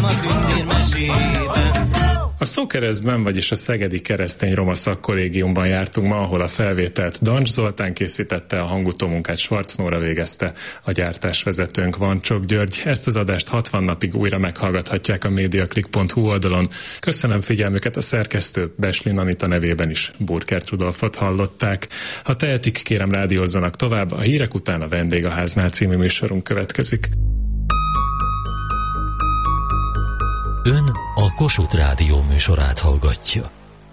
a tündérmesében. A Szókeresztben, vagyis a Szegedi Keresztény Roma Szakkollégiumban jártunk ma, ahol a felvételt Dancs Zoltán készítette, a hangutómunkát Schwarz Nóra végezte, a gyártásvezetőnk Vancsok György. Ezt az adást 60 napig újra meghallgathatják a mediaclick.hu oldalon. Köszönöm figyelmüket, a szerkesztő Beslin Anita nevében is Burkert Rudolfot hallották. Ha tehetik, kérem rádiózzanak tovább, a hírek után a Vendég a háznál című műsorunk következik. Ön a Kossuth Rádió műsorát hallgatja.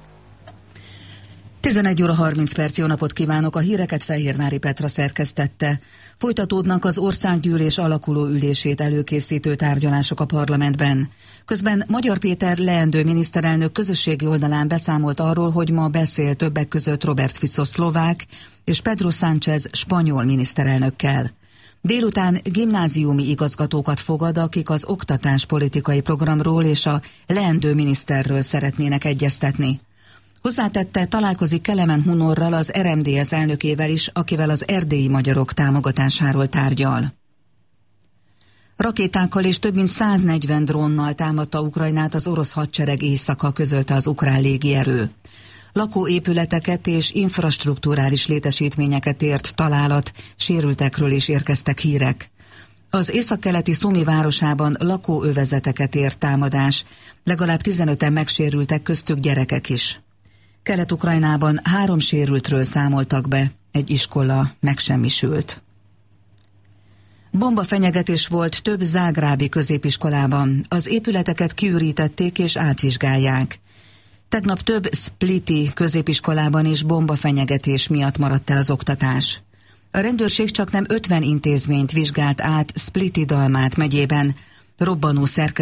11 óra 30 perc, jó napot kívánok! A híreket Fehérvári Petra szerkesztette. Folytatódnak az országgyűlés alakuló ülését előkészítő tárgyalások a parlamentben. Közben Magyar Péter leendő miniszterelnök közösségi oldalán beszámolt arról, hogy ma beszél többek között Robert Fico szlovák és Pedro Sánchez spanyol miniszterelnökkel. Délután gimnáziumi igazgatókat fogad, akik az oktatáspolitikai programról és a leendő miniszterről szeretnének egyeztetni. Hozzátette, találkozik Kelemen Hunorral, az RMDSZ elnökével is, akivel az erdélyi magyarok támogatásáról tárgyal. Rakétákkal és több mint 140 drónnal támadta Ukrajnát az orosz hadsereg éjszaka, közölte az ukrán légierő. Lakóépületeket és infrastrukturális létesítményeket ért találat, sérültekről is érkeztek hírek. Az északkeleti Szumi városában lakóövezeteket ért támadás, legalább 15-en megsérültek, köztük gyerekek is. Kelet-Ukrajnában 3 sérültről számoltak be, egy iskola megsemmisült. Bombafenyegetés volt több zágrábi középiskolában, az épületeket kiürítették és átvizsgálják. Tegnap több spliti középiskolában is bombafenyegetés miatt maradt el az oktatás. A rendőrség csaknem 50 intézményt vizsgált át Spliti-Dalmát megyében, robbanó szerkezet